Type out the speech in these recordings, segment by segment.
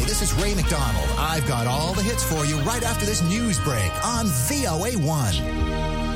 this is Ray McDonald. I've got all the hits for you right after this news break on VOA1.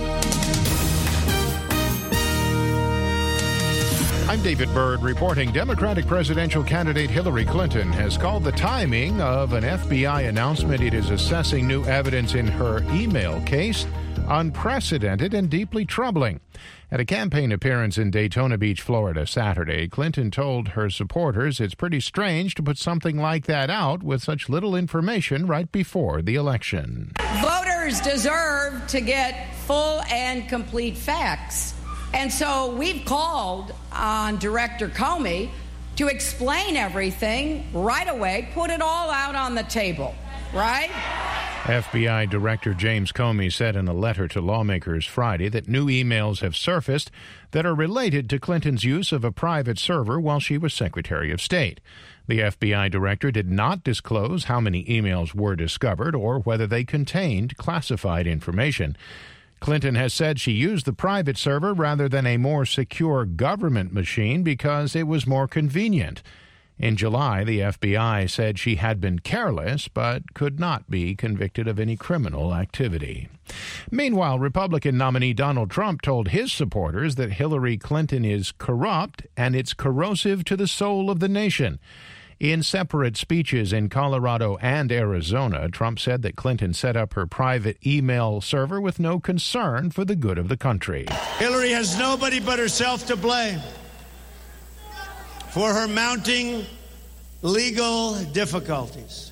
I'm David Byrd reporting Democratic presidential candidate Hillary Clinton has called the timing of an FBI announcement it is assessing new evidence in her email case unprecedented and deeply troubling. At a campaign appearance in Daytona Beach, Florida, Saturday, Clinton told her supporters it's pretty strange to put something like that out with such little information right before the election. Voters deserve to get full and complete facts. And so we've called on Director Comey to explain everything right away, put it all out on the table, right? FBI Director James Comey said in a letter to lawmakers Friday that new emails have surfaced that are related to Clinton's use of a private server while she was Secretary of State. The FBI director did not disclose how many emails were discovered or whether they contained classified information. Clinton has said she used the private server rather than a more secure government machine because it was more convenient. In July, the FBI said she had been careless but could not be convicted of any criminal activity. Meanwhile, Republican nominee Donald Trump told his supporters that Hillary Clinton is corrupt and it's corrosive to the soul of the nation. In separate speeches in Colorado and Arizona, Trump said that Clinton set up her private email server with no concern for the good of the country. Hillary has nobody but herself to blame for her mounting legal difficulties.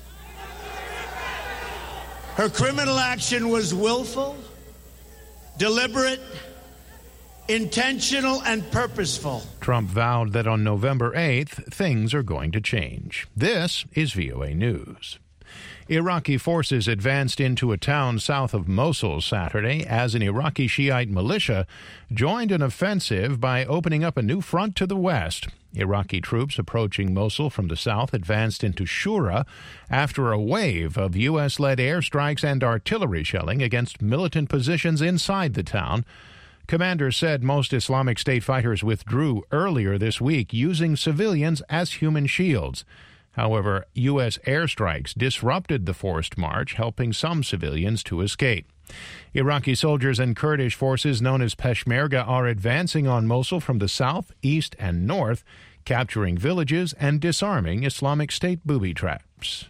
Her criminal action was willful, deliberate, intentional, and purposeful. Trump vowed that on November 8th, things are going to change. This is VOA News. Iraqi forces advanced into a town south of Mosul Saturday as an Iraqi Shiite militia joined an offensive by opening up a new front to the west. Iraqi troops approaching Mosul from the south advanced into Shura after a wave of U.S.-led airstrikes and artillery shelling against militant positions inside the town. Commanders said most Islamic State fighters withdrew earlier this week using civilians as human shields. However, U.S. airstrikes disrupted the forced march, helping some civilians to escape. Iraqi soldiers and Kurdish forces known as Peshmerga are advancing on Mosul from the south, east, and north, capturing villages and disarming Islamic State booby traps.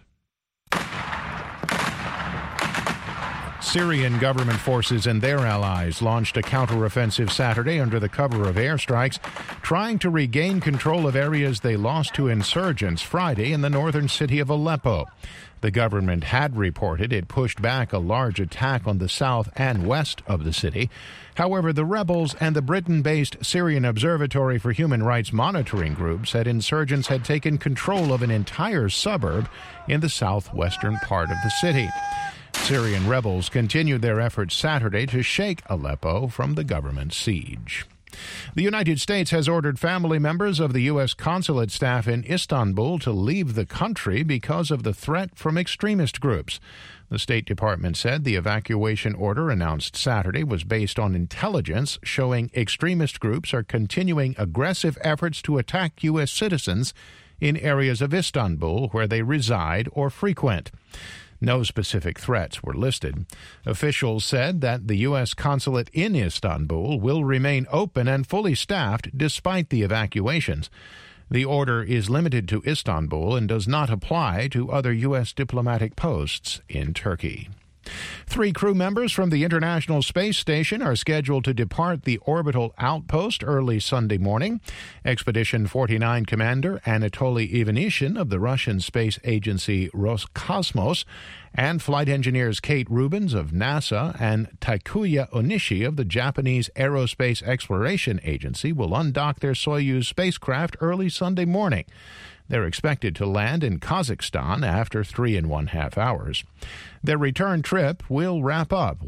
Syrian government forces and their allies launched a counteroffensive Saturday under the cover of airstrikes, trying to regain control of areas they lost to insurgents Friday in the northern city of Aleppo. The government had reported it pushed back a large attack on the south and west of the city. However, the rebels and the Britain-based Syrian Observatory for Human Rights Monitoring Group said insurgents had taken control of an entire suburb in the southwestern part of the city. Syrian rebels continued their efforts Saturday to shake Aleppo from the government siege. The United States has ordered family members of the U.S. consulate staff in Istanbul to leave the country because of the threat from extremist groups. The State Department said the evacuation order announced Saturday was based on intelligence showing extremist groups are continuing aggressive efforts to attack U.S. citizens in areas of Istanbul where they reside or frequent. No specific threats were listed. Officials said that the U.S. consulate in Istanbul will remain open and fully staffed despite the evacuations. The order is limited to Istanbul and does not apply to other U.S. diplomatic posts in Turkey. 3 crew members from the International Space Station are scheduled to depart the orbital outpost early Sunday morning. Expedition 49 Commander Anatoly Ivanishin of the Russian space agency Roscosmos and flight engineers Kate Rubins of NASA and Takuya Onishi of the Japanese Aerospace Exploration Agency will undock their Soyuz spacecraft early Sunday morning. They're expected to land in Kazakhstan after 3.5 hours. Their return trip will wrap up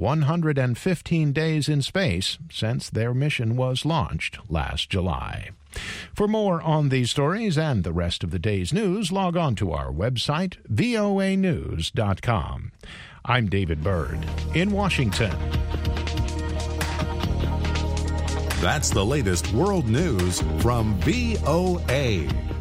115 days in space since their mission was launched last July. For more on these stories and the rest of the day's news, log on to our website, voanews.com. I'm David Byrd in Washington. That's the latest world news from VOA.